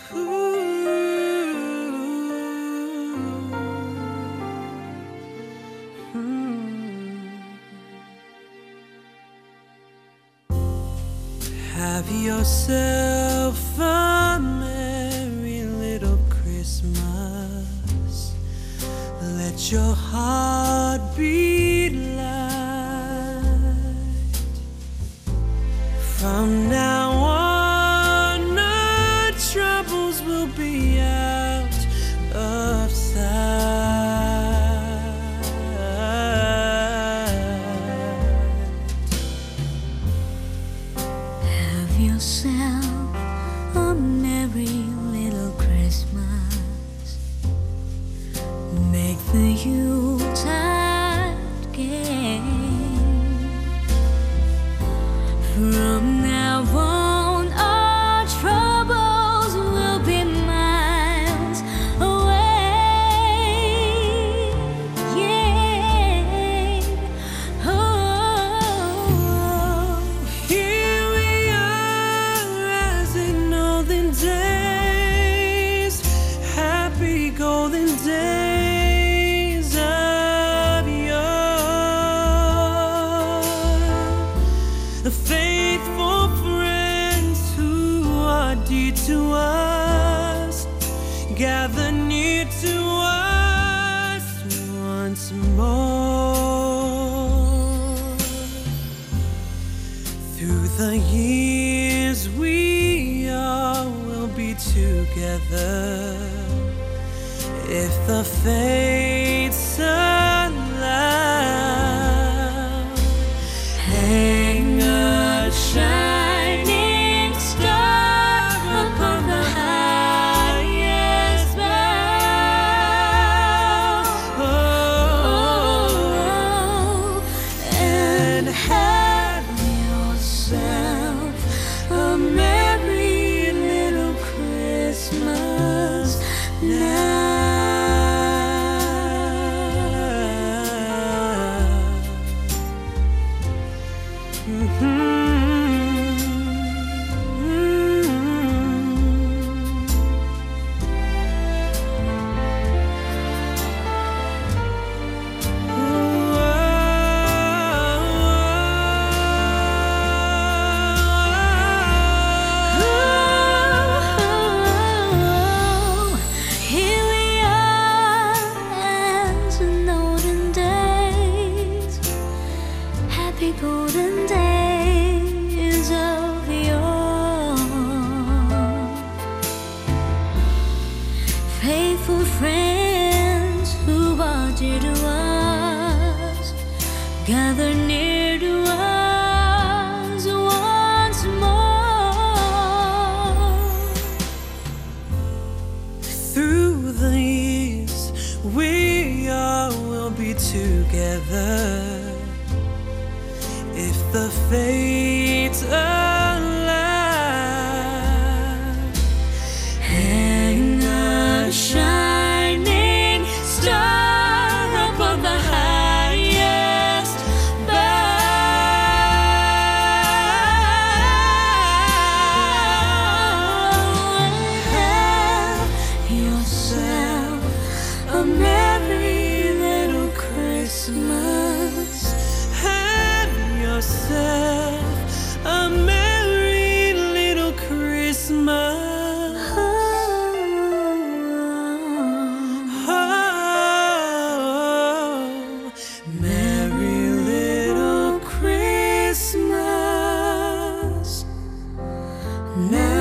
Have yourself a merry little Christmas. Let your heart beat light. From now on, our troubles will be out of sight. Have yourself a merry little Christmas. Make the Yuletide gay. From now on, our troubles will be miles away. Yeah. Oh, Here we are as in olden days, happy golden days of yore. The faithful friends who are dear to us gather near to us once more. Through the years we all will be together if the fates allow. Hang a shining star upon the highest bough. Oh, and have yourself a merry little Christmas now. here we are as in olden days, happy golden days of yore. Faithful friends who are dear to us gather near to us once more. Through the years, we all will be together if the fates allow. Hang a shining star above the highest bough. Have yourself A merry little Christmas. Have yourself a merry little Christmas. Oh, merry little Christmas. Now